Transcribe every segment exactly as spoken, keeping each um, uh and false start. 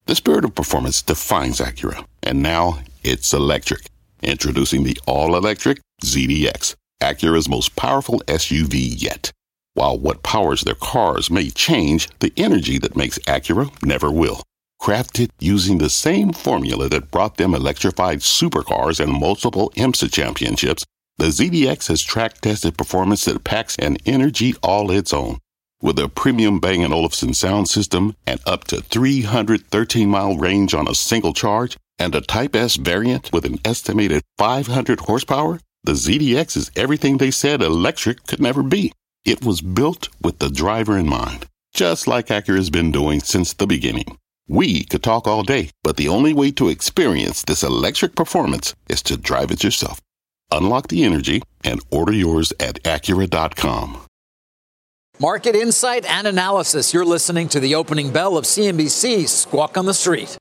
The spirit of performance defines Acura, and now it's electric. Introducing the all-electric Z D X, Acura's most powerful S U V yet. While what powers their cars may change, the energy that makes Acura never will. Crafted using the same formula that brought them electrified supercars and multiple IMSA championships, the Z D X has track-tested performance that packs an energy all its own. With a premium Bang and Olufsen sound system and up to three hundred thirteen mile range on a single charge, and a Type S variant with an estimated five hundred horsepower, the Z D X is everything they said electric could never be. It was built with the driver in mind, just like Acura's been doing since the beginning. We could talk all day, but the only way to experience this electric performance is to drive it yourself. Unlock the energy and order yours at Acura dot com. Market insight and analysis. You're listening to the opening bell of C N B C's Squawk on the Street.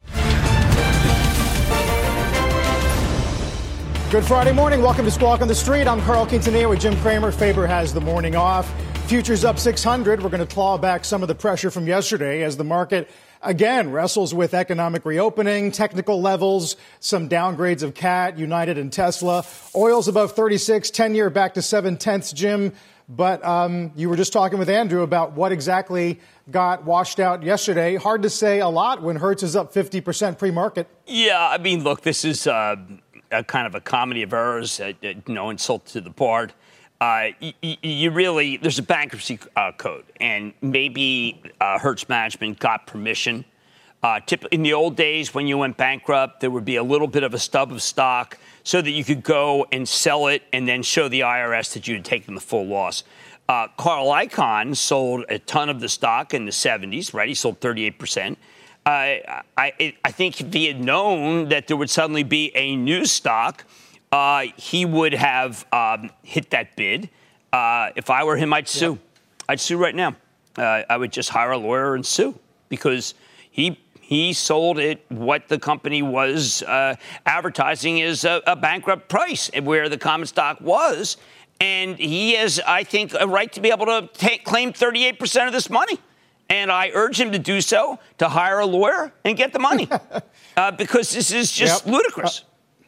Good Friday morning. Welcome to Squawk on the Street. I'm Carl Quintanilla with Jim Cramer. Faber has the morning off. Futures up six hundred. We're going to claw back some of the pressure from yesterday as the market again wrestles with economic reopening, technical levels, some downgrades of C A T, United, and Tesla. Oil's above thirty-six, ten-year back to seven tenths, Jim. But um, you were just talking with Andrew about what exactly got washed out yesterday. Hard to say a lot when Hertz is up fifty percent pre-market. Yeah, I mean, look, this is uh, a kind of a comedy of errors, uh, no insult to the board. Uh, you, you really, there's a bankruptcy uh, code, and maybe uh, Hertz management got permission. Uh, tip, in the old days, when you went bankrupt, there would be a little bit of a stub of stock so that you could go and sell it and then show the I R S that you had taken the full loss. Uh, Carl Icahn sold a ton of the stock in the seventies, right? He sold thirty-eight percent. Uh, I, I think if he had known that there would suddenly be a new stock, uh, he would have um, hit that bid. Uh, if I were him, I'd sue. Yep. I'd sue right now. Uh, I would just hire a lawyer and sue because he he sold it what the company was uh, advertising as a, a bankrupt price, where the common stock was. And he has, I think, a right to be able to take, claim thirty-eight percent of this money. And I urge him to do so, to hire a lawyer and get the money, uh, because this is just yep. ludicrous.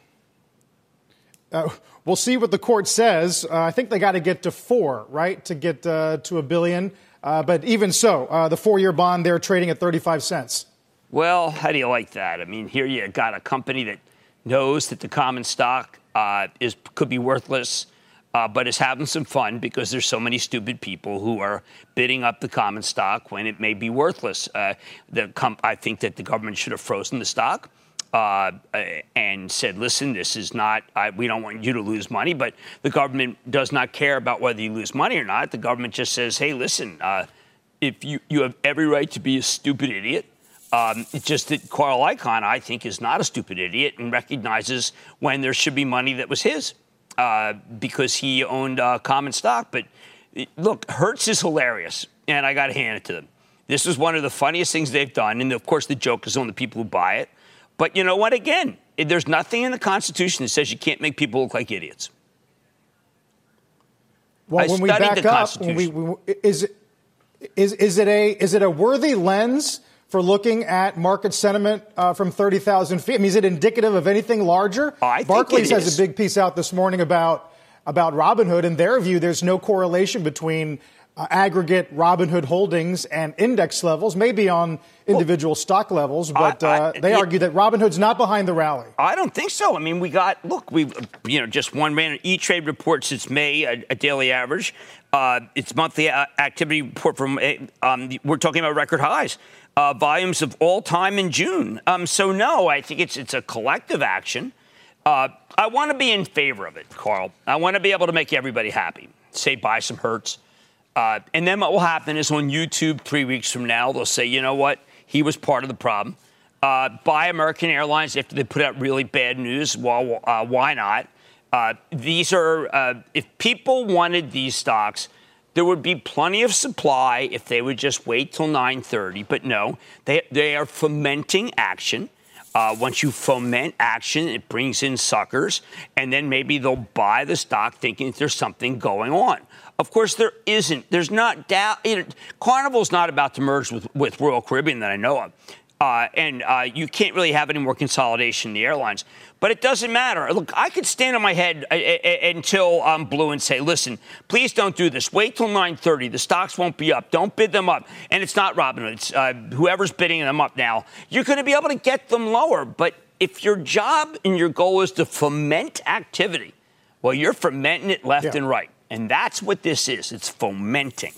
Uh, uh, we'll see what the court says. Uh, I think they got to get to four, right, to get uh, to a billion. Uh, but even so, uh, the four-year bond, they're trading at thirty-five cents. Well, how do you like that? I mean, here you got a company that knows that the common stock uh, is could be worthless, uh, but is having some fun because there's so many stupid people who are bidding up the common stock when it may be worthless. Uh, the com- I think that the government should have frozen the stock uh, and said, listen, this is not, I, we don't want you to lose money, but the government does not care about whether you lose money or not. The government just says, hey, listen, uh, if you, you have every right to be a stupid idiot. Um, it's just that Carl Icahn, I think, is not a stupid idiot and recognizes when there should be money that was his uh, because he owned uh, common stock. But look, Hertz is hilarious, and I got to hand it to them. This is one of the funniest things they've done, and of course the joke is on the people who buy it. But you know what? Again, there's nothing in the Constitution that says you can't make people look like idiots. Well, I when we back up, when we, we, is it is is it a is it a worthy lens for looking at market sentiment uh, from thirty thousand feet? I mean, is it indicative of anything larger? Oh, I Barclays think it has is. a big piece out this morning about about Robinhood. In their view, there's no correlation between uh, aggregate Robinhood holdings and index levels, maybe on individual well, stock levels, but I, I, uh, they it, argue that Robinhood's not behind the rally. I don't think so. I mean, we got, look, we you know, just one ran E-Trade report since May, a, a daily average. Uh, it's monthly uh, activity report from, um, we're talking about record highs. Uh, volumes of all time in June. Um, so, no, I think it's it's a collective action. Uh, I want to be in favor of it, Carl. I want to be able to make everybody happy. Say, buy some Hertz. Uh, and then what will happen is on YouTube three weeks from now, they'll say, you know what? He was part of the problem. Uh, buy American Airlines after they put out really bad news. Well, uh, why not? Uh, these are, uh, if people wanted these stocks, there would be plenty of supply if they would just wait till nine thirty. But no, they they are fomenting action. Uh, once you foment action, it brings in suckers, and then maybe they'll buy the stock thinking that there's something going on. Of course, there isn't. There's not doubt. You know, Carnival's not about to merge with, with Royal Caribbean that I know of. Uh, and uh, you can't really have any more consolidation in the airlines. But it doesn't matter. Look, I could stand on my head uh, uh, until I'm blue and say, listen, please don't do this. Wait till nine thirty. The stocks won't be up. Don't bid them up. And it's not Robinhood. It's uh, whoever's bidding them up now. You're going to be able to get them lower. But if your job and your goal is to foment activity, well, you're fomenting it left yeah. and right. And that's what this is. It's fomenting.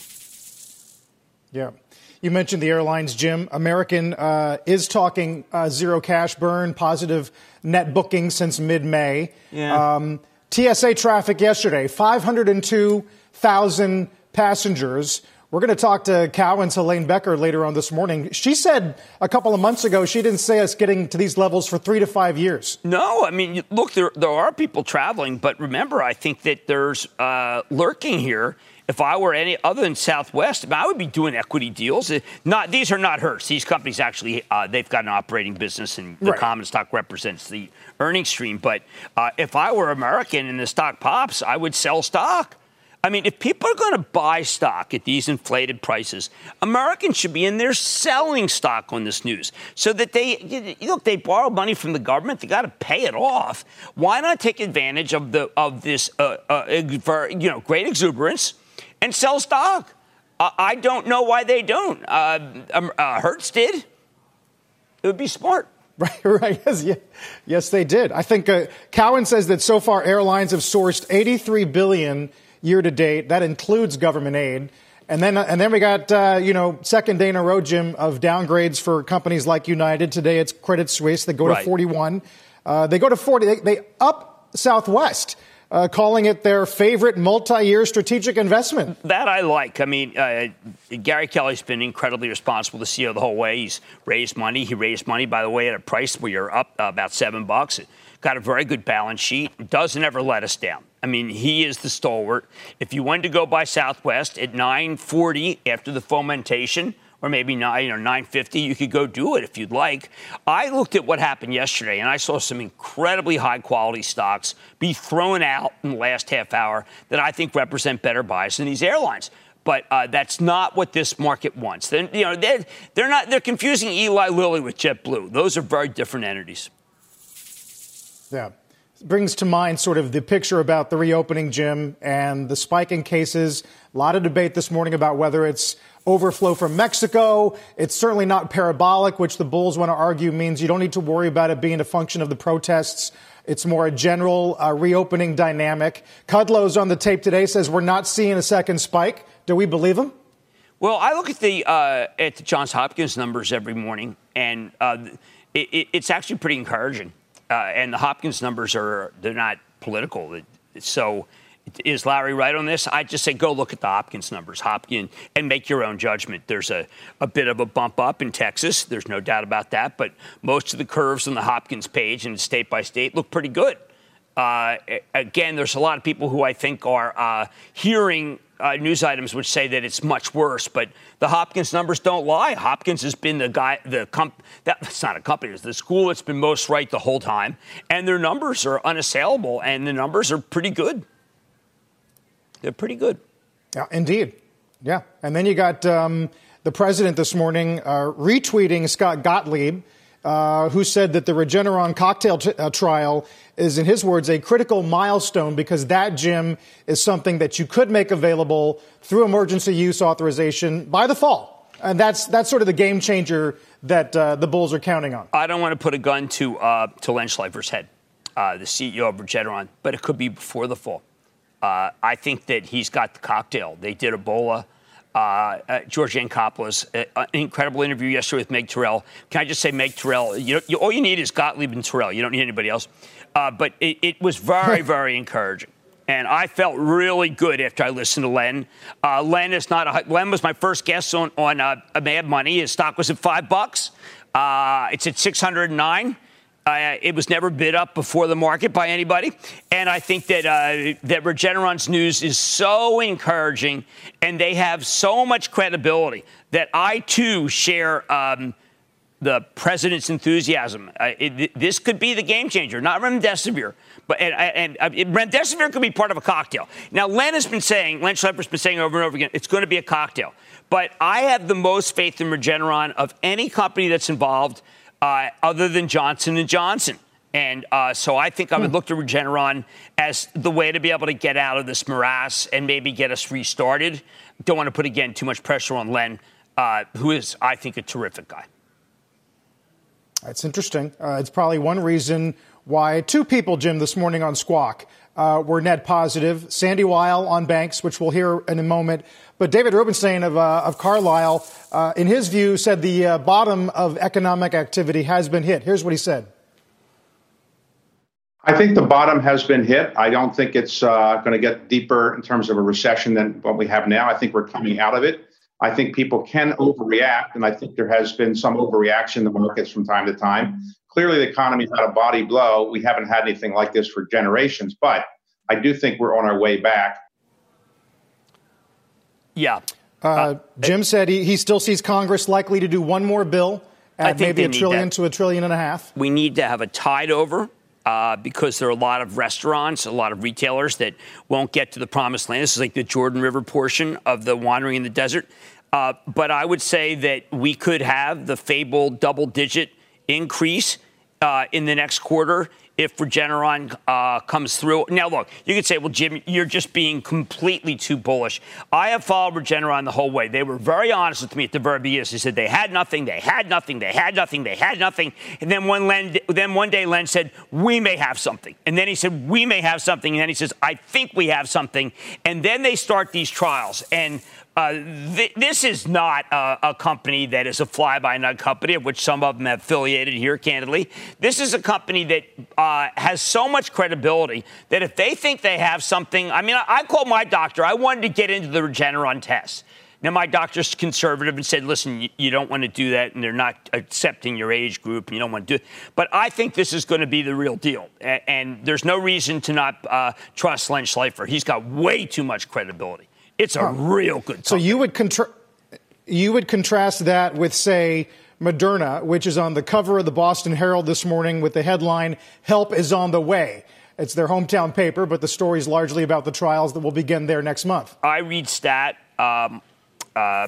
Yeah. You mentioned the airlines, Jim. American uh, is talking uh, zero cash burn, positive net bookings since mid-May. Yeah. Um, T S A traffic yesterday, five hundred two thousand passengers. We're going to talk to Cowen's Helene Becker later on this morning. She said a couple of months ago she didn't see us getting to these levels for three to five years. No, I mean, look, there, there are people traveling. But remember, I think that there's uh, lurking here. If I were any other than Southwest, I, mean, I would be doing equity deals. Not these are not Hertz. These companies actually uh, they've got an operating business, and the right. common stock represents the earnings stream. But uh, if I were American and the stock pops, I would sell stock. I mean, if people are going to buy stock at these inflated prices, Americans should be in there selling stock on this news so that they you look. They borrow money from the government. They got to pay it off. Why not take advantage of the of this uh, uh, you know great exuberance? And sell stock. Uh, I don't know why they don't. Uh, um, uh, Hertz did. It would be smart. Right, right. Yes, yeah. yes they did. I think uh, Cowen says that so far airlines have sourced eighty-three billion dollars year to date. That includes government aid. And then, uh, and then we got, uh, you know, second day in a row, Jim, of downgrades for companies like United. Today it's Credit Suisse. They go right. to forty-one. Uh, they go to forty. They, they up Southwest. Uh, calling it their favorite multi-year strategic investment. That I like. I mean, uh, Gary Kelly's been incredibly responsible, the C E O, the whole way. He's raised money. He raised money, by the way, at a price where you're up uh, about seven bucks. Got a very good balance sheet. Doesn't ever let us down. I mean, he is the stalwart. If you wanted to go buy Southwest at nine forty after the fomentation, or maybe nine or nine fifty, you could go do it if you'd like. I looked at what happened yesterday, and I saw some incredibly high-quality stocks be thrown out in the last half hour that I think represent better buys than these airlines. But uh, that's not what this market wants. They're, you know, they're, they're not. They're confusing Eli Lilly with JetBlue. Those are very different entities. Yeah. Brings to mind sort of the picture about the reopening, Jim, and the spike in cases. A lot of debate this morning about whether it's overflow from Mexico. It's certainly not parabolic, which the bulls want to argue means you don't need to worry about it being a function of the protests. It's more a general uh, reopening dynamic. Kudlow's on the tape today, says we're not seeing a second spike. Do we believe him? Well, I look at the uh, at the Johns Hopkins numbers every morning, and uh, it, it, it's actually pretty encouraging. Uh, and the Hopkins numbers are, they're not political. So is Larry right on this? I just say go look at the Hopkins numbers, Hopkins, and make your own judgment. There's a, a bit of a bump up in Texas. There's no doubt about that. But most of the curves on the Hopkins page and state by state look pretty good. Uh, again, there's a lot of people who I think are uh, hearing uh, news items which say that it's much worse, but the Hopkins numbers don't lie. Hopkins has been the guy, the comp, that's not a company, it's the school that's been most right the whole time, and their numbers are unassailable, and the numbers are pretty good. They're pretty good. Yeah, indeed. Yeah, and then you got um, the president this morning uh, retweeting Scott Gottlieb, Uh, who said that the Regeneron cocktail t- uh, trial is, in his words, a critical milestone because that, Jim, is something that you could make available through emergency use authorization by the fall. And that's that's sort of the game changer that uh, the Bulls are counting on. I don't want to put a gun to uh, to Len Schleifer's head, uh, the C E O of Regeneron, but it could be before the fall. Uh, I think that he's got the cocktail. They did Ebola. Uh, uh, George Yancopoulos, uh, an incredible interview yesterday with Meg Terrell. Can I just say, Meg Terrell, you, you, all you need is Gottlieb and Terrell. You don't need anybody else. Uh, but it, it was very, very encouraging. And I felt really good after I listened to Len. Uh, Len is not a, Len was my first guest on, on uh, Mad Money. His stock was at five bucks. Uh, it's at six hundred nine. Uh, it was never bid up before the market by anybody. And I think that uh, that Regeneron's news is so encouraging and they have so much credibility that I, too, share um, the president's enthusiasm. Uh, it, this could be the game changer, not remdesivir. But and, and, and remdesivir could be part of a cocktail. Now, Len has been saying, Len Schleifer's been saying over and over again, it's going to be a cocktail. But I have the most faith in Regeneron of any company that's involved, uh, other than Johnson and Johnson. And uh, so I think I would look to Regeneron as the way to be able to get out of this morass and maybe get us restarted. Don't want to put, again, too much pressure on Len, uh, who is, I think, a terrific guy. That's interesting. Uh, it's probably one reason why two people, Jim, this morning on Squawk uh, were net positive. Sandy Weil on banks, which we'll hear in a moment. But David Rubenstein of, uh, of Carlyle, uh, in his view, said the uh, bottom of economic activity has been hit. Here's what he said. I think the bottom has been hit. I don't think it's uh, going to get deeper in terms of a recession than what we have now. I think we're coming out of it. I think people can overreact, and I think there has been some overreaction in the markets from time to time. Clearly, the economy's had a body blow. We haven't had anything like this for generations, but I do think we're on our way back. Yeah. Uh, uh, Jim it, said he, he still sees Congress likely to do one more bill at maybe a trillion to a trillion and a half. We need to have a tide over. Uh, because there are a lot of restaurants, a lot of retailers that won't get to the promised land. This is like the Jordan River portion of the wandering in the desert. Uh, but I would say that we could have the fabled double-digit increase uh, in the next quarter if Regeneron uh, comes through. Now, look, you could say, well, Jim, you're just being completely too bullish. I have followed Regeneron the whole way. They were very honest with me at the very beginning. They said they had nothing, they had nothing, they had nothing, they had nothing. And then one, Len, then one day Len said, we may have something. And then he said, we may have something. And then he says, I think we have something. And then they start these trials. And Uh, th- this is not a, a company that is a fly-by-night company, of which some of them have affiliated here, candidly. This is a company that uh, has so much credibility that if they think they have something, I mean, I, I called my doctor. I wanted to get into the Regeneron test. Now, my doctor's conservative and said, listen, you, you don't want to do that, and they're not accepting your age group, and you don't want to do it. But I think this is going to be the real deal. And, and there's no reason to not uh, trust Len Schleifer. He's got way too much credibility. It's a huh. real good company. So you would contra- you would contrast that with, say, Moderna, which is on the cover of the Boston Herald this morning with the headline, Help is on the way. It's their hometown paper, but the story is largely about the trials that will begin there next month. I read Stat. Um, uh,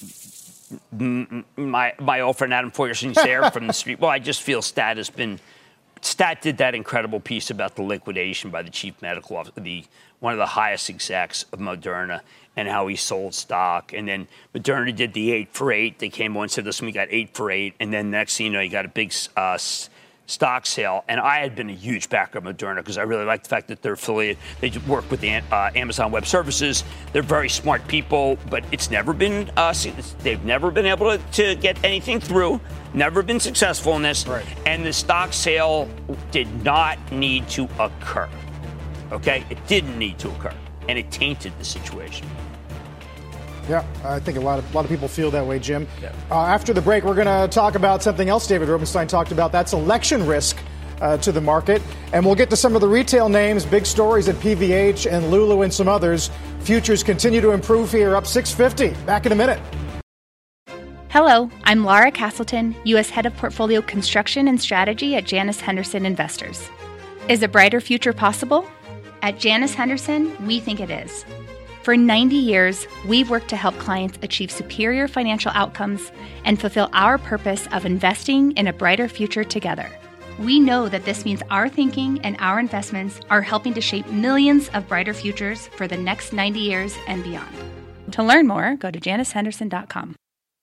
my, my old friend Adam Foyerson's there from the street. Well, I just feel Stat has been – Stat did that incredible piece about the liquidation by the chief medical officer, the one of the highest execs of Moderna, and how he sold stock. And then Moderna did the eight for eight. They came on and said, listen, we got eight for eight. And then next thing you know, you got a big uh, s- stock sale. And I had been a huge backer of Moderna because I really like the fact that they're affiliated. They work with the uh, Amazon Web Services. They're very smart people, but it's never been, uh, they've never been able to, to get anything through. Never been successful in this. Right. And the stock sale did not need to occur. Okay? It didn't need to occur. And it tainted the situation. Yeah, I think a lot of a lot of people feel that way, Jim. Yeah. Uh, after the break, we're going to talk about something else David Rubenstein talked about. That's election risk uh, to the market. And we'll get to some of the retail names, big stories at P V H and Lulu and some others. Futures continue to improve here, up six fifty. Back in a minute. Hello, I'm Laura Castleton, U S Head of Portfolio Construction and Strategy at Janus Henderson Investors. Is a brighter future possible? At Janus Henderson, we think it is. For ninety years, we've worked to help clients achieve superior financial outcomes and fulfill our purpose of investing in a brighter future together. We know that this means our thinking and our investments are helping to shape millions of brighter futures for the next ninety years and beyond. To learn more, go to janus henderson dot com.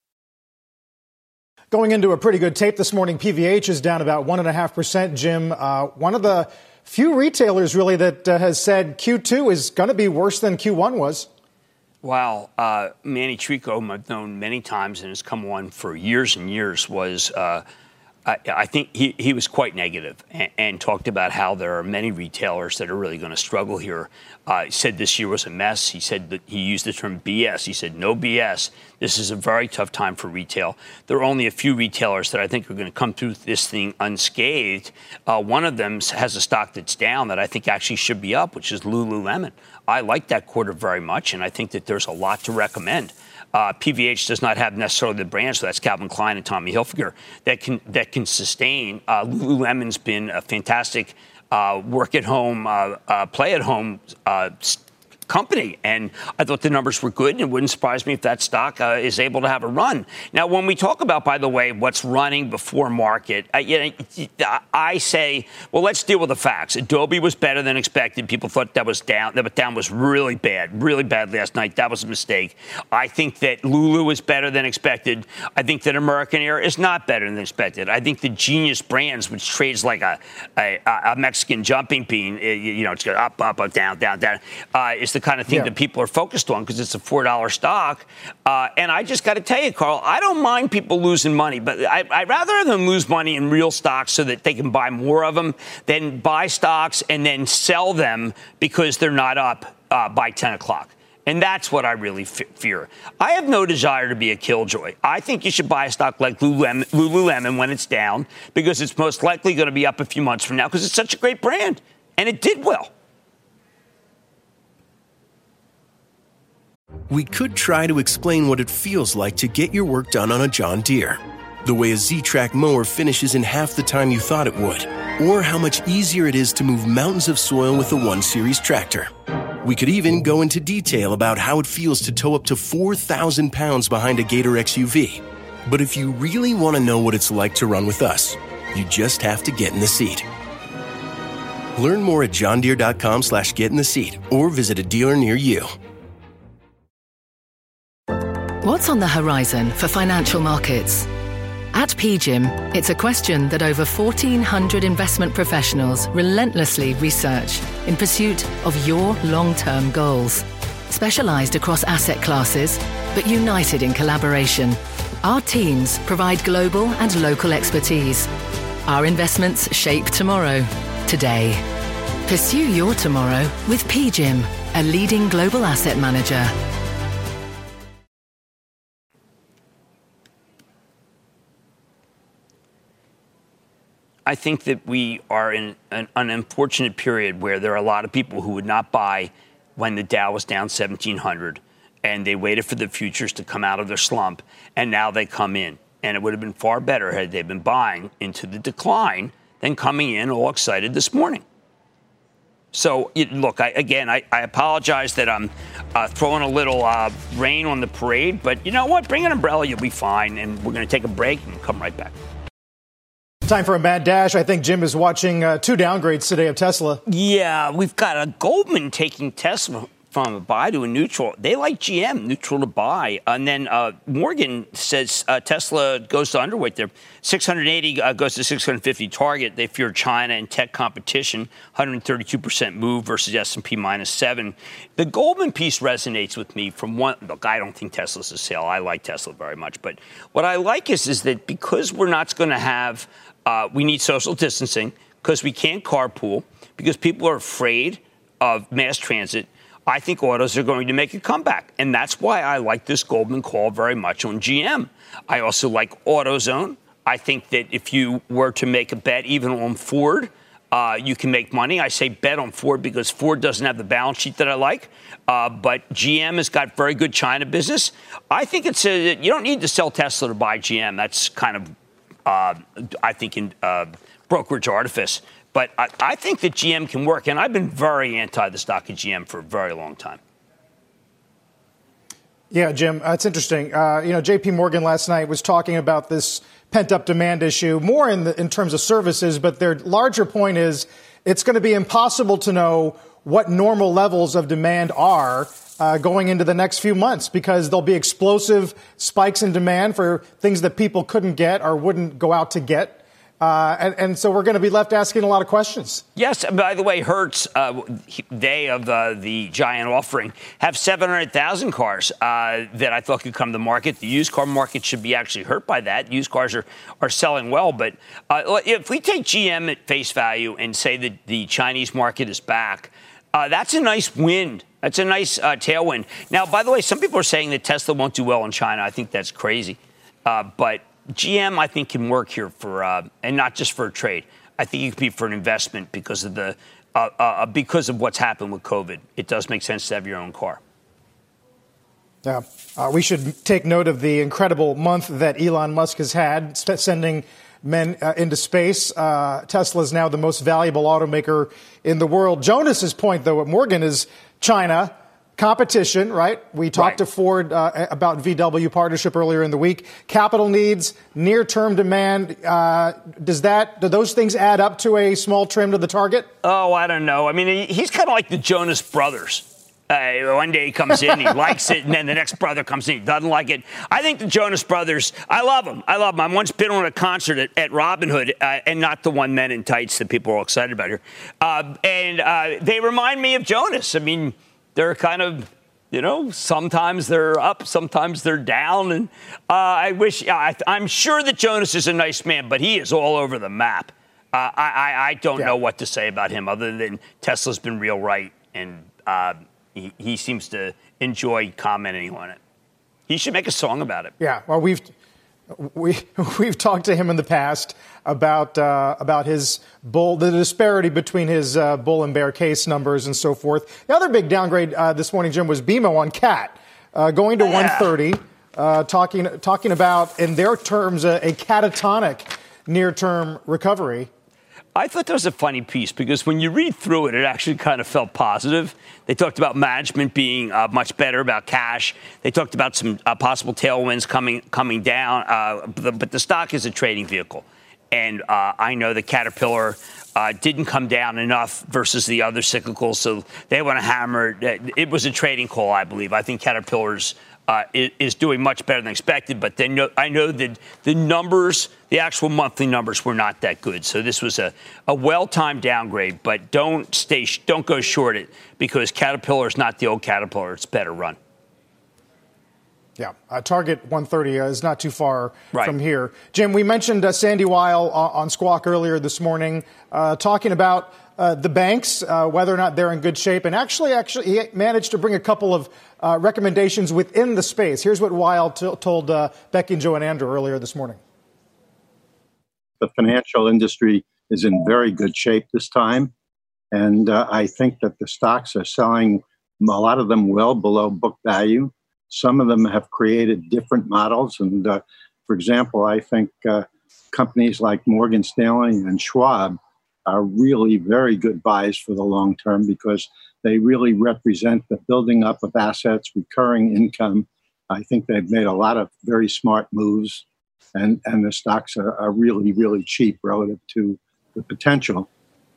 Going into a pretty good tape this morning, P V H is down about one point five percent, Jim. Uh, one of the few retailers, really, that uh, has said Q two is going to be worse than Q one was. Wow. Uh, Manny Trico, I've known many times and has come on for years and years, was, uh, I, I think he, he was quite negative and, and talked about how there are many retailers that are really going to struggle here. Uh, he said this year was a mess. He said that he used the term B S. He said, no B S. This is a very tough time for retail. There are only a few retailers that I think are going to come through this thing unscathed. Uh, one of them has a stock that's down that I think actually should be up, which is Lululemon. I like that quarter very much, and I think that there's a lot to recommend. Uh, P V H does not have necessarily the brand, so that's Calvin Klein and Tommy Hilfiger, that can that can sustain. Uh, Lululemon's been a fantastic uh, work at home, uh, uh, play at home uh, company, and I thought the numbers were good, and it wouldn't surprise me if that stock uh, is able to have a run. Now, when we talk about, by the way, what's running before market, uh, you know, I say, well, let's deal with the facts. Adobe was better than expected. People thought that was down. That was down was really bad, really bad last night. That was a mistake. I think that Lulu is better than expected. I think that American Air is not better than expected. I think the Genius Brands, which trades like a a, a Mexican jumping bean, you know, it's going up, up, up, down, down, down, uh, is the kind of thing yeah. that people are focused on because it's a four dollar stock. Uh, and I just got to tell you, Carl, I don't mind people losing money, but I, I'd rather them lose money in real stocks so that they can buy more of them than buy stocks and then sell them because they're not up uh, by ten o'clock. And that's what I really f- fear. I have no desire to be a killjoy. I think you should buy a stock like Lululemon, Lululemon when it's down because it's most likely going to be up a few months from now because it's such a great brand. And it did well. We could try to explain what it feels like to get your work done on a John Deere. The way a Z-Track mower finishes in half the time you thought it would. Or how much easier it is to move mountains of soil with the one series tractor. We could even go into detail about how it feels to tow up to four thousand pounds behind a Gator X U V. But if you really want to know what it's like to run with us, you just have to get in the seat. Learn more at johndeere.com slash get in the seat or visit a dealer near you. What's on the horizon for financial markets? At P G I M, it's a question that over fourteen hundred investment professionals relentlessly research in pursuit of your long-term goals. Specialized across asset classes, but united in collaboration, our teams provide global and local expertise. Our investments shape tomorrow, today. Pursue your tomorrow with P G I M, a leading global asset manager. I think that we are in an, an unfortunate period where there are a lot of people who would not buy when the Dow was down seventeen hundred, and they waited for the futures to come out of their slump, and now they come in. And it would have been far better had they been buying into the decline than coming in all excited this morning. So, look, I, again, I, I apologize that I'm uh, throwing a little uh, rain on the parade, but you know what? Bring an umbrella, you'll be fine, and we're going to take a break and come right back. Time for a mad dash. I think Jim is watching uh, two downgrades today of Tesla. Yeah, we've got a Goldman taking Tesla from a buy to a neutral. They like G M, neutral to buy. And then uh, Morgan says uh, Tesla goes to underweight there. six hundred eighty uh, goes to six hundred fifty target. They fear China and tech competition. one hundred thirty-two percent move versus S and P minus seven. The Goldman piece resonates with me from one. Look, I don't think Tesla's a sale. I like Tesla very much. But what I like is, is that because we're not going to have, uh, we need social distancing, because we can't carpool, because people are afraid of mass transit, I think autos are going to make a comeback. And that's why I like this Goldman call very much on G M. I also like AutoZone. I think that if you were to make a bet even on Ford, uh, you can make money. I say bet on Ford because Ford doesn't have the balance sheet that I like. Uh, but G M has got very good China business. I think it's a, you don't need to sell Tesla to buy G M. That's kind of, uh, I think, in uh, brokerage artifice. But I, I think that G M can work, and I've been very anti the stock of G M for a very long time. Yeah, Jim, uh, it's interesting. Uh, you know, J P Morgan last night was talking about this pent-up demand issue, more in, the, in terms of services, but their larger point is it's going to be impossible to know what normal levels of demand are uh, going into the next few months because there'll be explosive spikes in demand for things that people couldn't get or wouldn't go out to get. Uh, and, and so we're going to be left asking a lot of questions. Yes. By the way, Hertz, uh, day of uh, the giant offering, have seven hundred thousand cars uh, that I thought could come to the market. The used car market should be actually hurt by that. Used cars are, are selling well. But uh, if we take G M at face value and say that the Chinese market is back, uh, that's a nice win. That's a nice uh, tailwind. Now, by the way, some people are saying that Tesla won't do well in China. I think that's crazy. Uh, but G M, I think, can work here for, uh, and not just for a trade. I think it could be for an investment because of the, uh, uh, because of what's happened with COVID. It does make sense to have your own car. Yeah, uh, we should take note of the incredible month that Elon Musk has had, sending men uh, into space. Uh, Tesla is now the most valuable automaker in the world. Jonas's point, though, at Morgan is China. Competition, right? We talked right. to Ford uh, about V W partnership earlier in the week. Capital needs, near-term demand. Uh, does that, do those things add up to a small trim to the target? Oh, I don't know. I mean, he's kind of like the Jonas Brothers. Uh, one day he comes in, he likes it, and then the next brother comes in, he doesn't like it. I think the Jonas Brothers, I love them. I love them. I've once been on a concert at, at Robin Hood, uh, and not the one men in tights that people are all excited about here. Uh, and uh, they remind me of Jonas. I mean, they're kind of, you know, sometimes they're up, sometimes they're down. And uh, I wish, I, I'm sure that Jonas is a nice man, but he is all over the map. Uh, I, I, I don't yeah. know what to say about him other than Tesla's been real right. And uh, he, he seems to enjoy commenting on it. He should make a song about it. Yeah, well, we've we we've talked to him in the past about uh, about his bull, the disparity between his uh, bull and bear case numbers and so forth. The other big downgrade uh, this morning, Jim, was B M O on Cat uh, going to yeah. one thirty, uh, talking talking about in their terms a, a catatonic near-term recovery. I thought that was a funny piece because when you read through it, it actually kind of felt positive. They talked about management being uh, much better, about cash. They talked about some uh, possible tailwinds coming coming down. Uh, but, but the stock is a trading vehicle. And uh, I know that Caterpillar uh, didn't come down enough versus the other cyclicals, so they want to hammer it. It was a trading call, I believe. I think Caterpillar's Uh, is doing much better than expected, but then I know that the numbers, the actual monthly numbers, were not that good. So this was a, a well-timed downgrade, but don't stay, don't go short it because Caterpillar is not the old Caterpillar; it's better run. Yeah, uh, target one thirty uh, is not too far right. from here. Jim, we mentioned uh, Sandy Weil on, on Squawk earlier this morning, uh, talking about uh, the banks, uh, whether or not they're in good shape, and actually, actually, he managed to bring a couple of uh, recommendations within the space. Here's what Weil t- told uh, Becky and Joe and Andrew earlier this morning. The financial industry is in very good shape this time, and uh, I think that the stocks are selling, a lot of them well below book value. Some of them have created different models. And, uh, for example, I think uh, companies like Morgan Stanley and Schwab are really very good buys for the long term because they really represent the building up of assets, recurring income. I think they've made a lot of very smart moves, and, and the stocks are, are really, really cheap relative to the potential.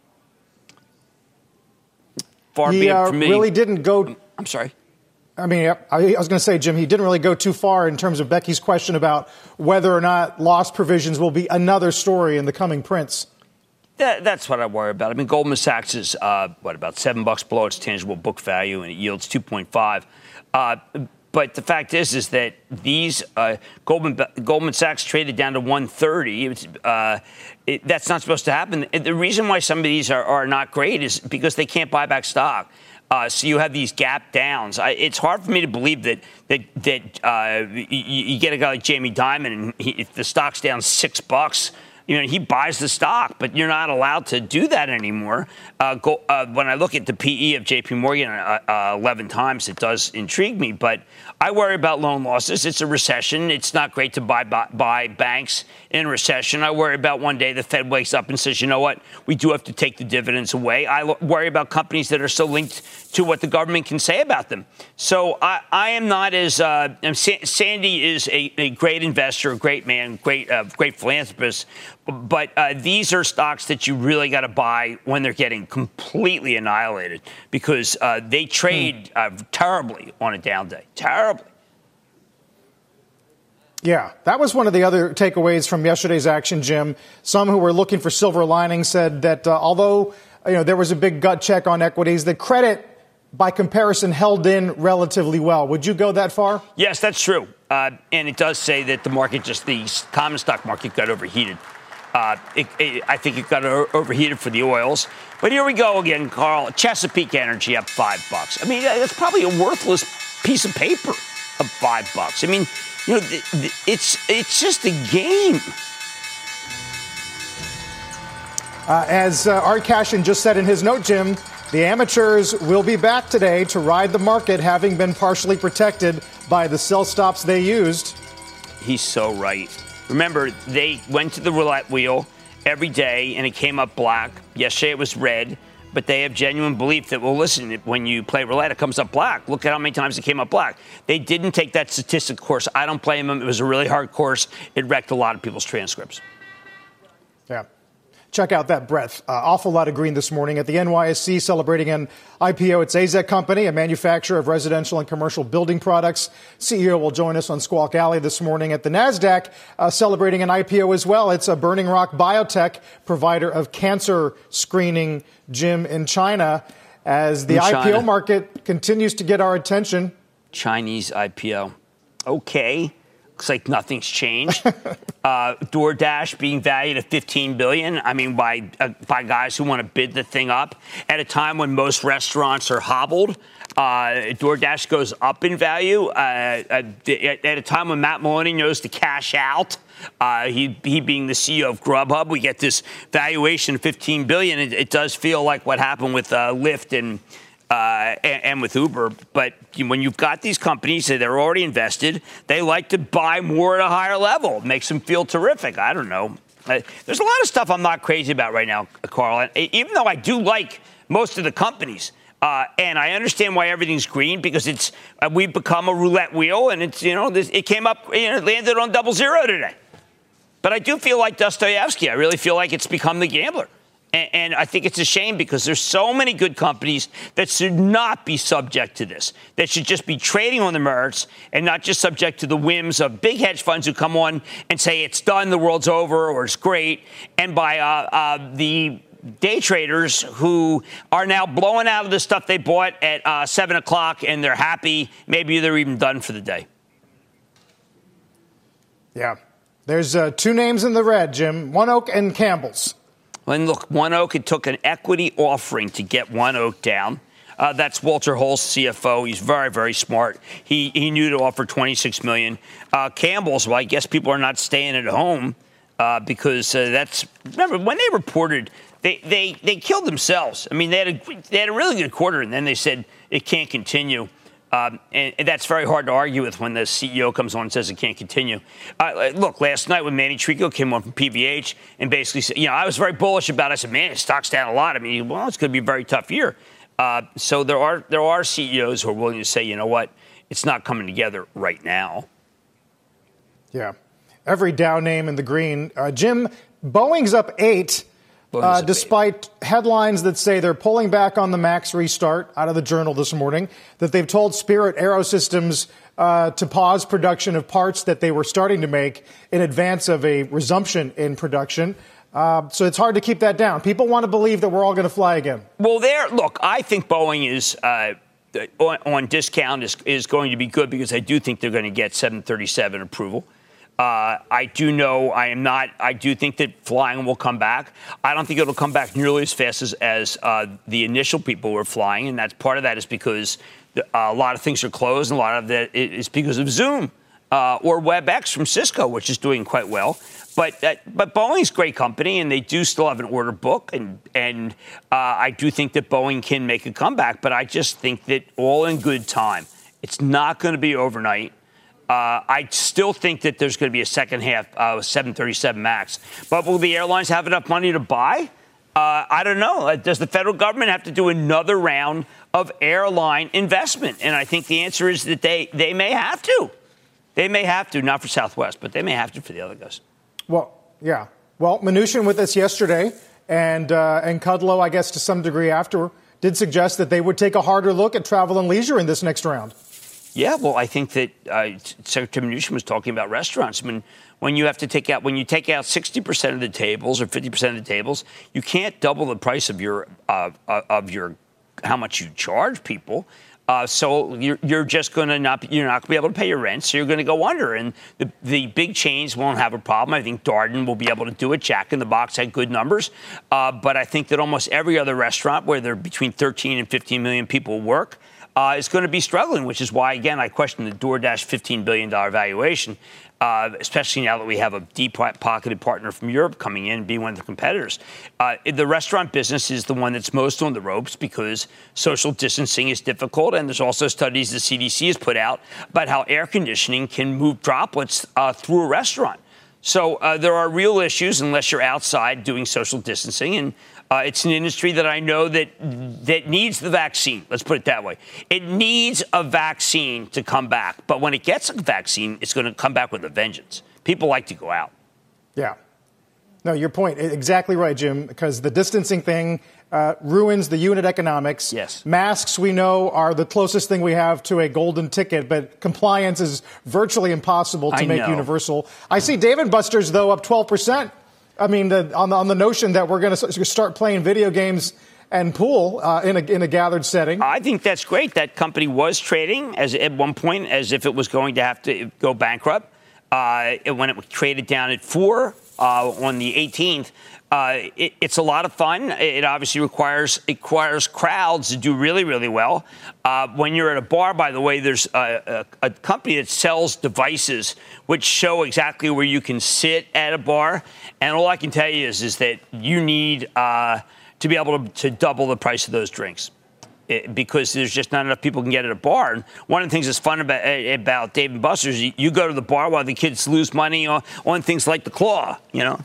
Far he be it uh, from me. really didn't go. I'm sorry. I mean, I was going to say, Jim, he didn't really go too far in terms of Becky's question about whether or not loss provisions will be another story in the coming prints. That, that's what I worry about. I mean, Goldman Sachs is, uh, what, about seven bucks below its tangible book value, and it yields two point five. Uh, but the fact is, is that these uh, Goldman Goldman Sachs traded down to one thirty. It's, uh, it, that's not supposed to happen. The reason why some of these are, are not great is because they can't buy back stock. Uh, so you have these gap downs. I, it's hard for me to believe that that that uh, you, you get a guy like Jamie Dimon, and he, if the stock's down six bucks, you know, he buys the stock, but you're not allowed to do that anymore. Uh, go, uh, when I look at the P E of J P Morgan, uh, uh, eleven times, it does intrigue me. But I worry about loan losses. It's a recession. It's not great to buy, buy buy banks in a recession. I worry about one day the Fed wakes up and says, you know what, we do have to take the dividends away. I lo- worry about companies that are so linked to what the government can say about them. So I, I am not as uh, Sa- Sandy is a, a great investor, a great man, great uh, great philanthropist. But uh, these are stocks that you really got to buy when they're getting completely annihilated because uh, they trade uh, terribly on a down day. Terribly. Yeah, that was one of the other takeaways from yesterday's action, Jim. Some who were looking for silver lining said that uh, although you know there was a big gut check on equities, the credit, by comparison, held in relatively well. Would you go that far? Yes, that's true. Uh, and it does say that the market, just the common stock market, got overheated. Uh, it, it, I think it got overheated for the oils. But here we go again, Carl. Chesapeake Energy up five bucks. I mean, that's probably a worthless piece of paper of five bucks. I mean, you know, the, the, it's it's just a game. Uh, as uh, Art Cashin just said in his note, Jim, The amateurs will be back today to ride the market, having been partially protected by the sell stops they used. He's so right. Remember, they went to the roulette wheel every day, and it came up black. Yesterday it was red. But they have genuine belief that, well, listen, when you play roulette, it comes up black. Look at how many times it came up black. They didn't take that statistic course. I don't blame them. It was a really hard course. It wrecked a lot of people's transcripts. Yeah. Check out that breadth. Uh, awful lot of green this morning at the N Y S C, celebrating an I P O. It's A Z E C Company, a manufacturer of residential and commercial building products. C E O will join us on Squawk Alley this morning. At the NASDAQ, uh, celebrating an I P O as well. It's a Burning Rock Biotech, provider of cancer screening, Jim, in China. As the I P O market continues to get our attention. Chinese I P O. Okay. Looks like nothing's changed. uh, DoorDash being valued at fifteen billion dollars. I mean, by uh, by guys who want to bid the thing up at a time when most restaurants are hobbled. Uh, DoorDash goes up in value uh, at, at a time when Matt Maloney knows to cash out. Uh, he he being the C E O of Grubhub, we get this valuation of fifteen billion dollars. It, it does feel like what happened with uh, Lyft and. Uh, and, and with Uber. But when you've got these companies that are already invested, they like to buy more at a higher level. It makes them feel terrific. I don't know. Uh, there's a lot of stuff I'm not crazy about right now, Carl. And even though I do like most of the companies, uh, and I understand why everything's green, because it's uh, we've become a roulette wheel, and it's, you know, this, it came up, you know, it landed on double zero today. But I do feel like Dostoevsky. I really feel like it's become the gambler. And I think it's a shame because there's so many good companies that should not be subject to this, that should just be trading on the merits and not just subject to the whims of big hedge funds who come on and say it's done, the world's over, or it's great, and by uh, uh, the day traders who are now blowing out of the stuff they bought at uh, seven o'clock and they're happy. Maybe they're even done for the day. Yeah. There's uh, two names in the red, Jim, ONEOK and Campbell's. And look, ONEOK, it took an equity offering to get ONEOK down. Uh, that's Walter Hulse, C F O. He's very, very smart. He he knew to offer twenty-six million dollars. Uh, Campbell's, well, I guess people are not staying at home uh, because uh, that's, remember, when they reported, they, they, they killed themselves. I mean, they had, a, they had a really good quarter, and then they said it can't continue. Um, and, and that's very hard to argue with when the C E O comes on and says it can't continue. Uh, look, last night when Manny Trico came on from P V H and basically said, you know, I was very bullish about it. I said, man, his stock's down a lot. I mean, well, it's going to be a very tough year. Uh, so there are there are C E Os who are willing to say, you know what, it's not coming together right now. Yeah. Every Dow name in the green. Uh, Jim, Boeing's up eight. Uh, despite headlines that say they're pulling back on the MAX restart out of the Journal this morning, that they've told Spirit Aerosystems uh, to pause production of parts that they were starting to make in advance of a resumption in production. Uh, so it's hard to keep that down. People want to believe that we're all going to fly again. Well, there, look, I think Boeing is uh, on, on discount is, is going to be good because I do think they're going to get seven thirty-seven approval. Uh, I do know I am not. I do think that flying will come back. I don't think it'll come back nearly as fast as, as uh, the initial people were flying. And that's part of that is because the, uh, a lot of things are closed. And a lot of that is because of Zoom uh, or WebEx from Cisco, which is doing quite well. But that, but Boeing's a great company, and they do still have an order book. And, and uh, I do think that Boeing can make a comeback. But I just think that all in good time. It's not going to be overnight. Uh, I still think that there's going to be a second half uh, seven thirty-seven MAX. But will the airlines have enough money to buy? Uh, I don't know. Does the federal government have to do another round of airline investment? And I think the answer is that they, they may have to. They may have to, not for Southwest, but they may have to for the other guys. Well, yeah. Well, Mnuchin with us yesterday, and uh, and Kudlow, I guess to some degree after, did suggest that they would take a harder look at travel and leisure in this next round. Yeah, well, I think that uh, Secretary Mnuchin was talking about restaurants. I mean, when you have to take out when you take out sixty percent of the tables or fifty percent of the tables, you can't double the price of your uh, of your how much you charge people. Uh, so you're, you're just going to not you're not going to be able to pay your rent, so you're going to go under. And the the big chains won't have a problem. I think Darden will be able to do it. Jack in the Box had good numbers, uh, but I think that almost every other restaurant where there are between thirteen and fifteen million people work. Uh, is going to be struggling, which is why, again, I question the DoorDash fifteen billion dollars valuation. uh, especially now that we have a deep-pocketed partner from Europe coming in and being one of the competitors. Uh, the restaurant business is the one that's most on the ropes because social distancing is difficult, and there's also studies the C D C has put out about how air conditioning can move droplets uh, through a restaurant. So uh, there are real issues unless you're outside doing social distancing, and uh, it's an industry that I know that that needs the vaccine. Let's put it that way. It needs a vaccine to come back, but when it gets a vaccine, it's going to come back with a vengeance. People like to go out. Yeah. No, your point, exactly right, Jim, because the distancing thing uh, ruins the unit economics. Yes. Masks, we know, are the closest thing we have to a golden ticket, but compliance is virtually impossible to I make know. universal. I see Dave and Buster's, though, up twelve percent. I mean, the, on, the, on the notion that we're going to start playing video games and pool uh, in, a, in a gathered setting. I think that's great. That company was trading as at one point as if it was going to have to go bankrupt. Uh, when it was traded down at four uh, on the eighteenth, uh, it, it's a lot of fun. It obviously requires it requires crowds to do really, really well. Uh, when you're at a bar, by the way, there's a, a, a company that sells devices which show exactly where you can sit at a bar. And all I can tell you is, is that you need uh, to be able to, to double the price of those drinks. It, because there's just not enough people can get at a bar. And one of the things that's fun about about Dave and Buster's, you, you go to the bar while the kids lose money on, on things like the claw, you know?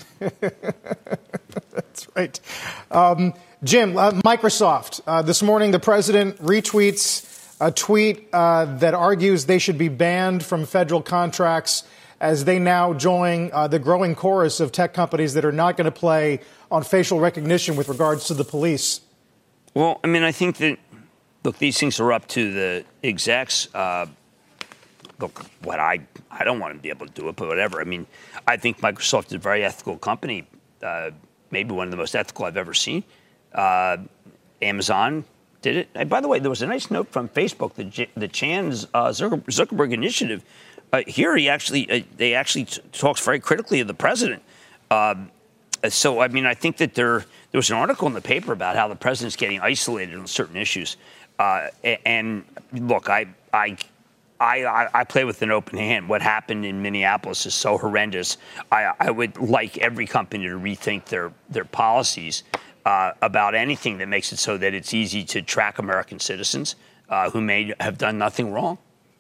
That's right. Um, Jim, uh, Microsoft. Uh, this morning, the president retweets a tweet uh, that argues they should be banned from federal contracts as they now join uh, the growing chorus of tech companies that are not going to play on facial recognition with regards to the police. Well, I mean, I think that, look, these things are up to the execs. Uh, look, what I I don't want to be able to do it, but whatever. I mean, I think Microsoft is a very ethical company, uh, maybe one of the most ethical I've ever seen. Uh, Amazon did it. And by the way, there was a nice note from Facebook, the J- the Chan's uh, Zuckerberg initiative. Uh, here, he actually uh, they actually t- talks very critically of the president. Uh, so, I mean, I think that there there was an article in the paper about how the president's getting isolated on certain issues. Uh, and look, I, I, I, I play with an open hand. What happened in Minneapolis is so horrendous. I, I would like every company to rethink their their policies uh, about anything that makes it so that it's easy to track American citizens uh, who may have done nothing wrong.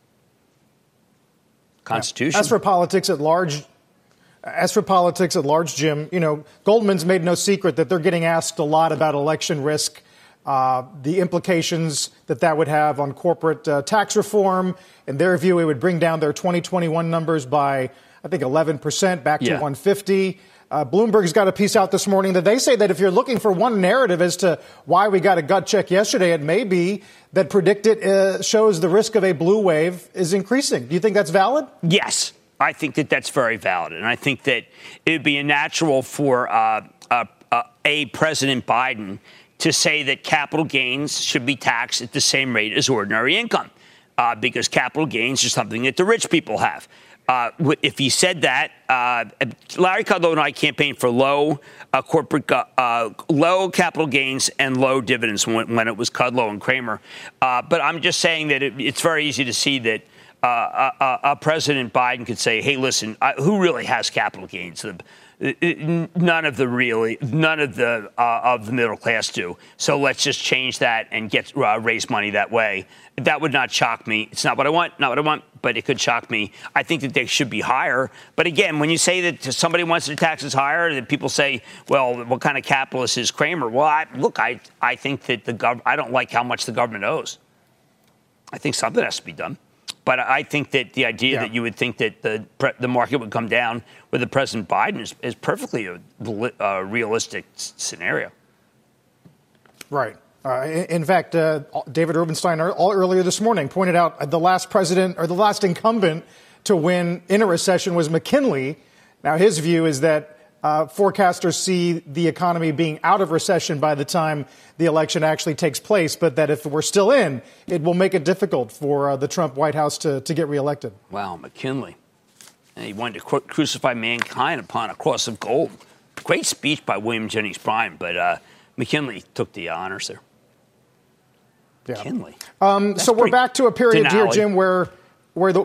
Constitution. As for politics at large, as for politics at large, Jim, you know, Goldman's made no secret that they're getting asked a lot about election risk. Uh, the implications that that would have on corporate uh, tax reform. In their view, it would bring down their twenty twenty-one numbers by, I think, eleven percent back to yeah. one fifty. Uh, Bloomberg's got a piece out this morning that they say that if you're looking for one narrative as to why we got a gut check yesterday, it may be that PredictIt uh, shows the risk of a blue wave is increasing. Do you think that's valid? Yes, I think that that's very valid. And I think that it would be a natural for uh, uh, uh, a President Biden to say that capital gains should be taxed at the same rate as ordinary income, uh, because capital gains are something that the rich people have. Uh, if he said that, uh, Larry Kudlow and I campaigned for low uh, corporate, uh, low capital gains and low dividends when, when it was Kudlow and Kramer. Uh, but I'm just saying that it, it's very easy to see that uh, a, a President Biden could say, "Hey, listen, I, who really has capital gains? The, None of the really, none of the uh, of the middle class do. So let's just change that and get uh, raise money that way." That would not shock me. It's not what I want, not what I want, but it could shock me. I think that they should be higher. But again, when you say that somebody wants their taxes higher, that people say, "Well, what kind of capitalist is Kramer?" Well, I, look, I I think that the gov- I don't like how much the government owes. I think something has to be done. But I think that the idea yeah. that you would think that the the market would come down with the President Biden is, is perfectly a, a realistic scenario. Right. Uh, in fact, uh, David Rubenstein all earlier this morning pointed out the last president or the last incumbent to win in a recession was McKinley. Now, his view is that Uh, forecasters see the economy being out of recession by the time the election actually takes place, but that if we're still in, it will make it difficult for uh, the Trump White House to, to get reelected. Wow, McKinley. And he wanted to cru- crucify mankind upon a cross of gold. Great speech by William Jennings Bryan, but uh, McKinley took the honors there. Yeah. McKinley. Um, so we're back to a period Denali. here, Jim, where where the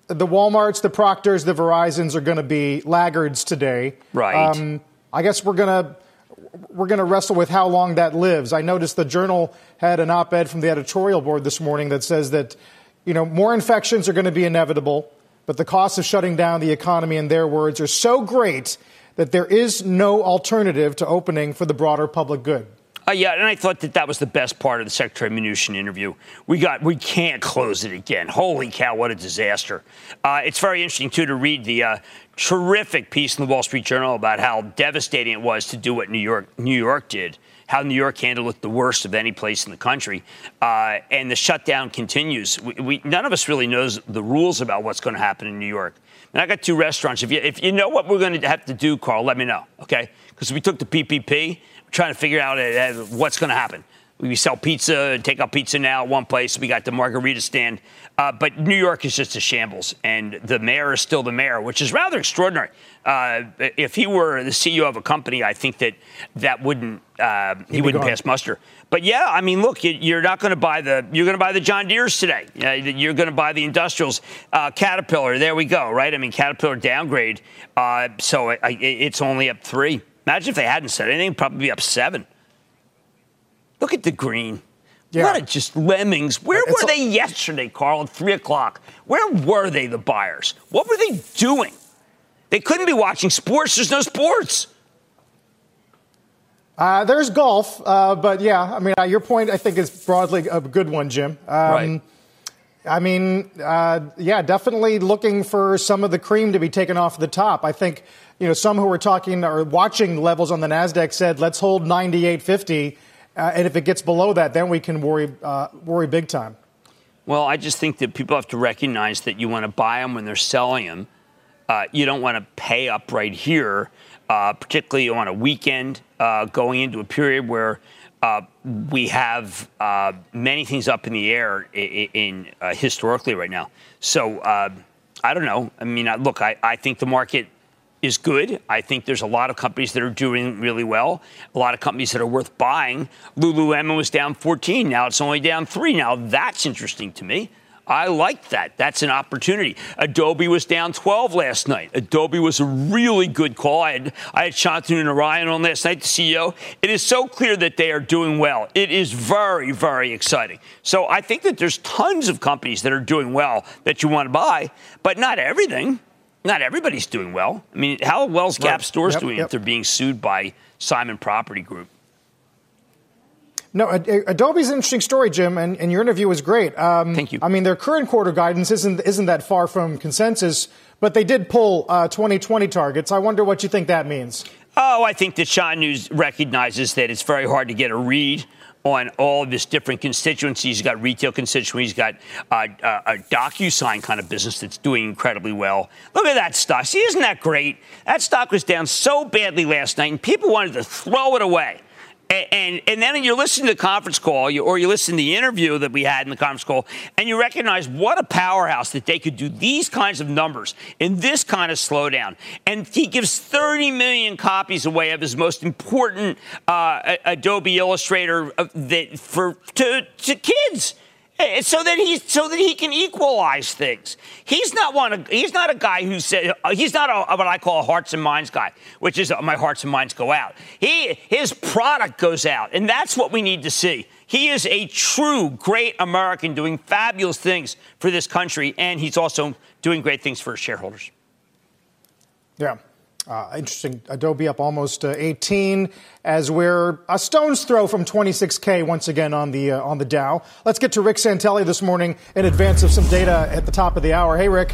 the Walmarts, the Proctors, the Verizons are going to be laggards today. Right. Um, I guess we're going to we're going to wrestle with how long that lives. I noticed the Journal had an op-ed from the editorial board this morning that says that, you know, more infections are going to be inevitable, but the costs of shutting down the economy, in their words, are so great that there is no alternative to opening for the broader public good. Uh, yeah, and I thought that that was the best part of the Secretary Mnuchin interview. We got, we can't close it again. Holy cow, what a disaster. Uh, it's very interesting, too, to read the uh, terrific piece in the Wall Street Journal about how devastating it was to do what New York, New York did, how New York handled it the worst of any place in the country. Uh, and the shutdown continues. We, we, none of us really knows the rules about what's going to happen in New York. And I got two restaurants. If you, if you know what we're going to have to do, Carl, let me know, okay? Because we took the P P P. Trying to figure out uh, what's going to happen. We sell pizza, take out pizza now at one place. We got the margarita stand. Uh, but New York is just a shambles. And the mayor is still the mayor, which is rather extraordinary. Uh, if he were the C E O of a company, I think that that wouldn't, uh, he wouldn't pass muster. But yeah, I mean, look, you're not going to buy the, you're going to buy the John Deere's today. Uh, you're going to buy the industrials. Uh, Caterpillar, there we go, right? I mean, Caterpillar downgrade. Uh, so it, it's only up three. Imagine if they hadn't said anything, probably be up seven. Look at the green. Yeah. What a just lemmings. Where it's were they yesterday, Carl, at three o'clock? Where were they, the buyers? What were they doing? They couldn't be watching sports. There's no sports. Uh, there's golf, uh, but yeah, I mean, uh, your point, I think, is broadly a good one, Jim. Um, right. I mean, uh, yeah, definitely looking for some of the cream to be taken off the top. I think, you know, some who were talking or watching levels on the NASDAQ said, let's hold ninety-eight fifty. Uh, and if it gets below that, then we can worry uh, worry big time. Well, I just think that people have to recognize that you want to buy them when they're selling them. Uh, you don't want to pay up right here, uh, particularly on a weekend uh, going into a period where uh, we have uh, many things up in the air in, in uh, historically right now. So uh, I don't know. I mean, look, I, I think the market is good. I think there's a lot of companies that are doing really well, a lot of companies that are worth buying. Lululemon was down fourteen. Now it's only down three. Now that's interesting to me. I like that. That's an opportunity. Adobe was down twelve last night. Adobe was a really good call. I had, I had Shantanu Narayan on last night, the C E O. It is so clear that they are doing well. It is very, very exciting. So I think that there's tons of companies that are doing well that you want to buy, but not everything. Not everybody's doing well. I mean, how well's Gap right. Stores yep, doing yep. if they're being sued by Simon Property Group? No, Adobe's an interesting story, Jim, and, and your interview was great. Um, Thank you. I mean, their current quarter guidance isn't isn't that far from consensus, but they did pull uh, twenty twenty targets. I wonder what you think that means. Oh, I think that Sean News recognizes that it's very hard to get a read on all of his different constituencies. He's got retail constituencies. He's got uh, uh, a DocuSign kind of business that's doing incredibly well. Look at that stock. See, isn't that great? That stock was down so badly last night, and people wanted to throw it away. And, and, and then you listen to the conference call, you, or you listen to the interview that we had in the conference call, and you recognize what a powerhouse that they could do these kinds of numbers in this kind of slowdown. And he gives thirty million copies away of his most important uh, Adobe Illustrator that for to, to kids. So that he so that he can equalize things. He's not one. Of, he's not a guy who said he's not a, what I call a hearts and minds guy, which is my hearts and minds go out. He his product goes out, and that's what we need to see. He is a true great American doing fabulous things for this country, and he's also doing great things for his shareholders. Yeah. Uh, interesting. Adobe up almost uh, eighteen as we're a stone's throw from twenty-six K once again on the uh, on the Dow. Let's get to Rick Santelli this morning in advance of some data at the top of the hour. Hey, Rick.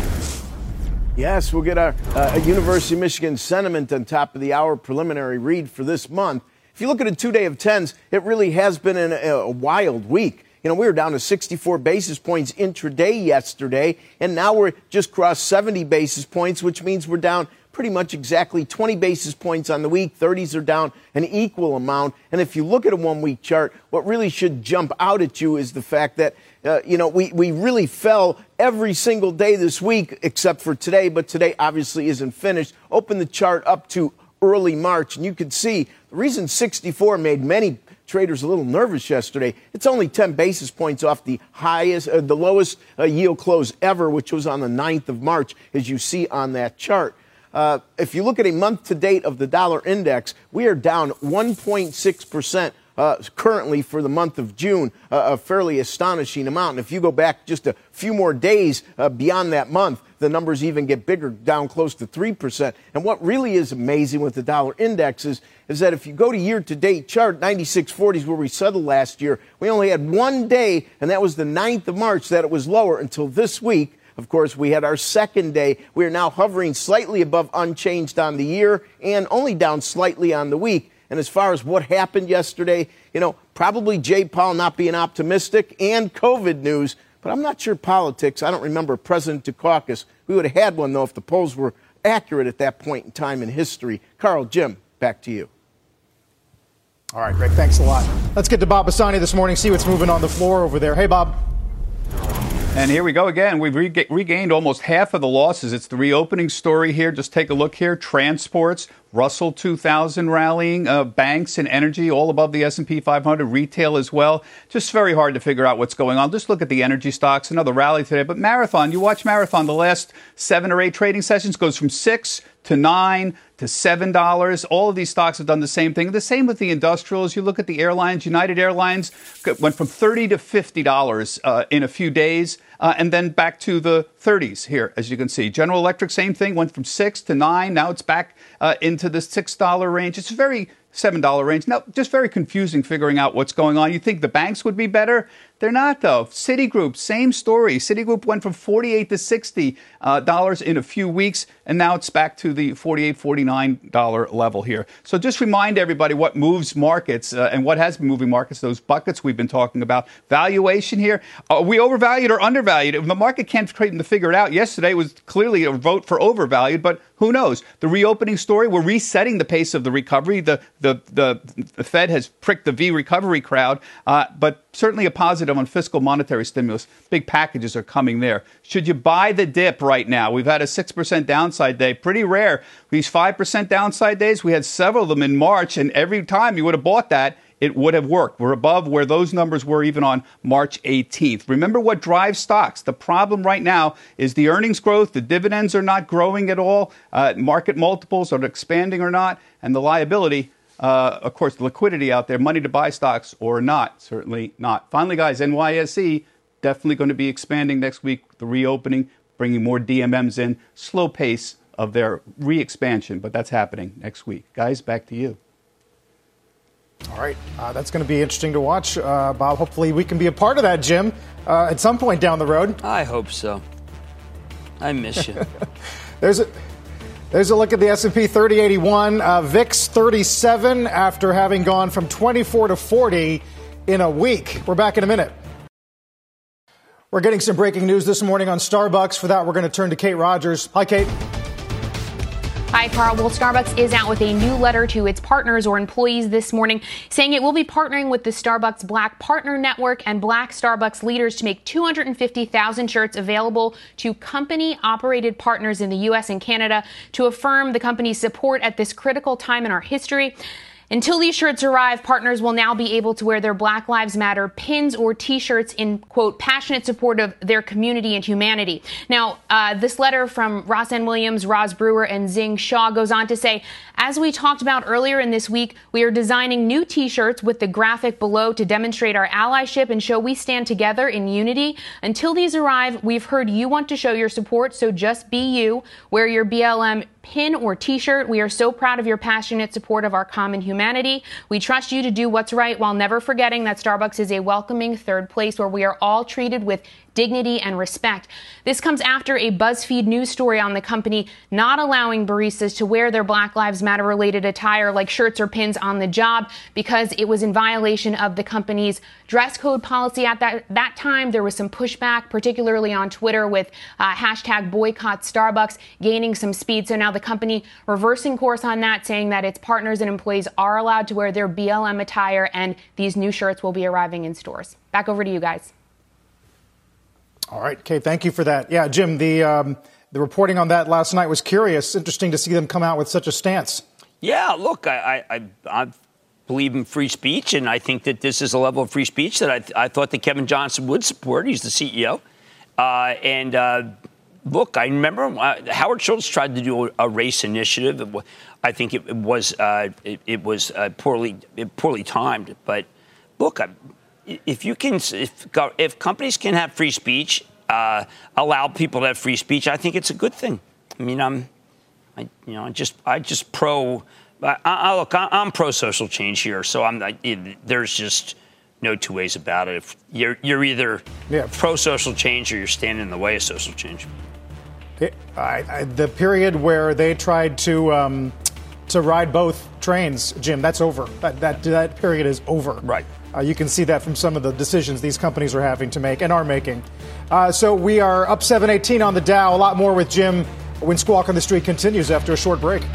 Yes, we'll get our uh, University of Michigan sentiment on top of the hour preliminary read for this month. If you look at a two-day of tens, it really has been an, a wild week. You know, we were down to sixty-four basis points intraday yesterday, and now we're just crossed seventy basis points, which means we're down pretty much exactly twenty basis points on the week. thirties are down an equal amount. And if you look at a one-week chart, what really should jump out at you is the fact that, uh, you know, we, we really fell every single day this week except for today. But today obviously isn't finished. Open the chart up to early March. And you could see the reason sixty-four made many traders a little nervous yesterday. It's only ten basis points off the highest, uh, the lowest uh, yield close ever, which was on the ninth of March, as you see on that chart. Uh, if you look at a month to date of the dollar index, we are down one point six percent uh, currently for the month of June, uh, a fairly astonishing amount. And if you go back just a few more days uh, beyond that month, the numbers even get bigger, down close to three percent. And what really is amazing with the dollar index is, is that if you go to year-to-date chart, ninety-six forty is where we settled last year. We only had one day, and that was the ninth of March, that it was lower until this week. Of course, we had our second day. We are now hovering slightly above unchanged on the year and only down slightly on the week. And as far as what happened yesterday, you know, probably Jay Powell not being optimistic and COVID news, but I'm not sure politics. I don't remember a president to caucus. We would have had one, though, if the polls were accurate at that point in time in history. Carl, Jim, back to you. All right, Greg, thanks a lot. Let's get to Bob Bassani this morning, see what's moving on the floor over there. Hey, Bob. And here we go again. We've reg- regained almost half of the losses. It's the reopening story here. Just take a look here. Transports, Russell two thousand rallying, uh, banks and energy all above the S and P five hundred, retail as well. Just very hard to figure out what's going on. Just look at the energy stocks. Another rally today. But Marathon, you watch Marathon, the last seven or eight trading sessions goes from six to nine to seven dollars. All of these stocks have done the same thing. The same with the industrials. You look at the airlines. United Airlines went from thirty to fifty dollars uh, in a few days, uh, and then back to the thirties here, as you can see. General Electric, same thing, went from six to nine. Now it's back uh, into the six dollar range. It's very seven dollar range. Now, just very confusing figuring out what's going on. You think the banks would be better? They're not, though. Citigroup, same story. Citigroup went from forty-eight to sixty dollars in a few weeks, and now it's back to the forty-eight, forty-nine dollar level here. So just remind everybody what moves markets uh, and what has been moving markets, those buckets we've been talking about. Valuation here. Are we overvalued or undervalued? The market can't to figure it out. Yesterday was clearly a vote for overvalued, but who knows? The reopening story, we're resetting the pace of the recovery. The the the, the Fed has pricked the V recovery crowd, uh, but certainly a positive on fiscal monetary stimulus. Big packages are coming there. Should you buy the dip right now? We've had a six percent downside day. Pretty rare. These five percent downside days, we had several of them in March, and every time you would have bought that, it would have worked. We're above where those numbers were even on March eighteenth. Remember what drives stocks. The problem right now is the earnings growth. The dividends are not growing at all. Uh, market multiples are expanding or not. And the liability, uh, of course, the liquidity out there, money to buy stocks or not, certainly not. Finally, guys, N Y S E definitely going to be expanding next week. The reopening, bringing more D M Ms in. Slow pace of their re-expansion, but that's happening next week. Guys, back to you. All right. Uh, that's going to be interesting to watch, uh, Bob. Hopefully we can be a part of that, Jim, uh, at some point down the road. I hope so. I miss you. There's a there's a look at the S and P thirty eighty-one, uh, V I X thirty-seven after having gone from twenty-four to forty in a week. We're back in a minute. We're getting some breaking news this morning on Starbucks. For that, we're going to turn to Kate Rogers. Hi, Kate. Hi, Carl. Well, Starbucks is out with a new letter to its partners or employees this morning saying it will be partnering with the Starbucks Black Partner Network and Black Starbucks leaders to make two hundred fifty thousand shirts available to company-operated partners in the U S and Canada to affirm the company's support at this critical time in our history. Until these shirts arrive, partners will now be able to wear their Black Lives Matter pins or T-shirts in, quote, passionate support of their community and humanity. Now, uh, this letter from Ross N. Williams, Roz Brewer, and Zing Shaw goes on to say, as we talked about earlier in this week, we are designing new T-shirts with the graphic below to demonstrate our allyship and show we stand together in unity. Until these arrive, we've heard you want to show your support, so just be you. Wear your B L M pin or T-shirt. We are so proud of your passionate support of our common humanity. We trust you to do what's right while never forgetting that Starbucks is a welcoming third place where we are all treated with dignity and respect. This comes after a BuzzFeed news story on the company not allowing baristas to wear their Black Lives Matter related attire like shirts or pins on the job because it was in violation of the company's dress code policy. At that, that time, there was some pushback, particularly on Twitter with uh, hashtag boycott Starbucks gaining some speed. So now the company reversing course on that, saying that its partners and employees are allowed to wear their B L M attire and these new shirts will be arriving in stores. Back over to you guys. All right, Kate, thank you for that. Yeah, Jim, the um, the reporting on that last night was curious. Interesting to see them come out with such a stance. Yeah, look, I, I, I believe in free speech, and I think that this is a level of free speech that I, th- I thought that Kevin Johnson would support. He's the C E O. Uh, and uh, look, I remember uh, Howard Schultz tried to do a, a race initiative. It, I think it, it was uh, it, it was uh, poorly poorly timed. But look, I, if you can, if if companies can have free speech, uh, allow people to have free speech, I think it's a good thing. I mean, I'm, I, you know, I just I just pro. I, I, look, I, I'm pro social change here, so I'm. I, it, there's just no two ways about it. If you're you're either yeah. pro social change or you're standing in the way of social change. It, I, I, the period where they tried to um, to ride both trains, Jim, that's over. That that that period is over. Right. Uh, you can see that from some of the decisions these companies are having to make and are making. Uh, so we are up seven eighteen on the Dow. A lot more with Jim when Squawk on the Street continues after a short break.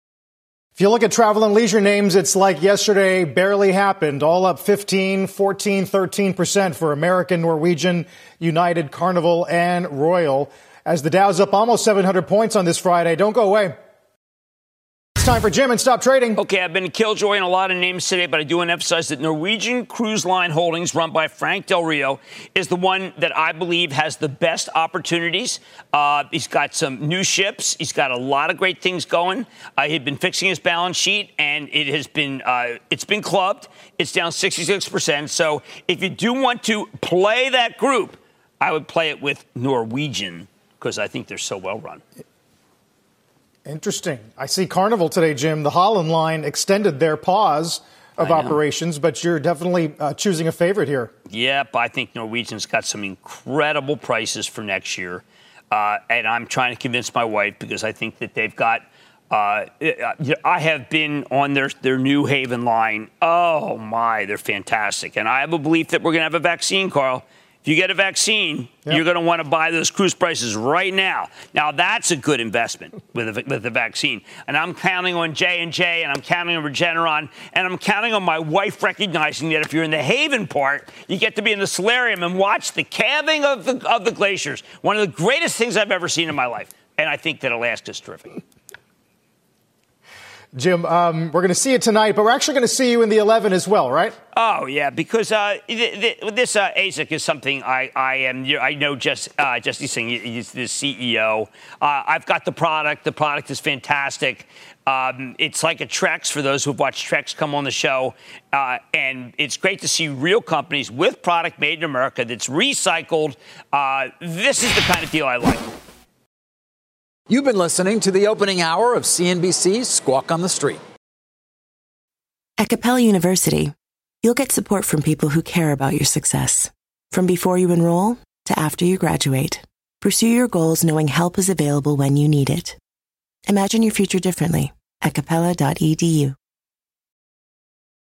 If you look at travel and leisure names, it's like yesterday barely happened. All up fifteen, fourteen, thirteen percent for American, Norwegian, United, Carnival, and Royal. As the Dow's up almost seven hundred points on this Friday. Don't go away. It's time for Jim and Stop Trading. Okay, I've been a killjoy in a lot of names today, but I do want to emphasize that Norwegian Cruise Line Holdings, run by Frank Del Rio, is the one that I believe has the best opportunities. Uh, he's got some new ships. He's got a lot of great things going. Uh, he'd been fixing his balance sheet, and it has been uh, it's been clubbed. It's down sixty-six percent. So if you do want to play that group, I would play it with Norwegian, because I think they're so well run. Interesting. I see Carnival today, Jim. The Holland line extended their pause of operations, but you're definitely uh, choosing a favorite here. Yep, I think Norwegian's got some incredible prices for next year. Uh, and I'm trying to convince my wife because I think that they've got uh, – I have been on their, their New Haven line. Oh, my, they're fantastic. And I have a belief that we're going to have a vaccine, Carl. If you get a vaccine, yep. you're going to want to buy those cruise prices right now. Now, that's a good investment with the, with the vaccine. And I'm counting on J and J, and I'm counting on Regeneron, and I'm counting on my wife recognizing that if you're in the Haven part, you get to be in the solarium and watch the calving of the, of the glaciers. One of the greatest things I've ever seen in my life. And I think that Alaska's terrific. Jim, um, we're going to see it tonight, but we're actually going to see you in the eleven as well, right? Oh, yeah, because uh, th- th- this uh, A S I C is something I, I am. I know just uh, Jesse Singh, he's the C E O. Uh, I've got the product. The product is fantastic. Um, it's like a Trex for those who've watched Trex come on the show. Uh, and it's great to see real companies with product made in America that's recycled. Uh, this is the kind of deal I like. You've been listening to the opening hour of C N B C's Squawk on the Street. At Capella University, you'll get support from people who care about your success. From before you enroll to after you graduate, pursue your goals knowing help is available when you need it. Imagine your future differently at capella dot e d u.